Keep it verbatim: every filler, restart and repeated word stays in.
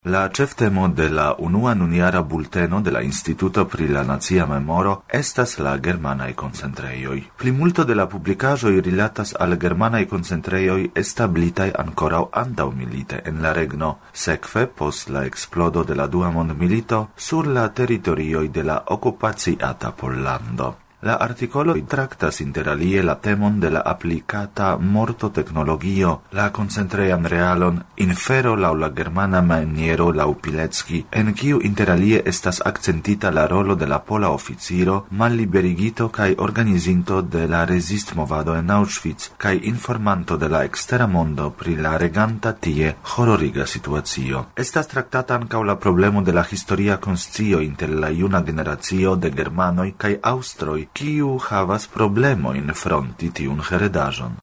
La ĉeftemo de la unua nunjara bulteno de la Instituto pri la Nacia Memoro estas la germanaj koncentrejoj. Plimulto de la publikaĵoj rilatas al germanaj koncentrejoj establitaj ankoraŭ antaŭmilite en la regno, sekve post la eksplodo de la Dua mondmilito sur la teritorioj de la okupaciata Pollando. La artikolo traktas interalie la temon de la aplikata mortoteknologio, la koncentrejan realon, infero laŭ la germana maniero laŭ Pilecki, en kiu interalie estas akcentita la rolo de la pola oficiro, malliberigito kaj organizinto de la rezistmovado en Auschwitz kaj informanto de la ekstera mondo pri la reganta tie hororiga situacio. Estas traktata ankaŭ la problemo de la historia konscio inter la juna generacio de germanoj kaj aŭstroj, kiu havas problemojn fronti tiun heredaĵon.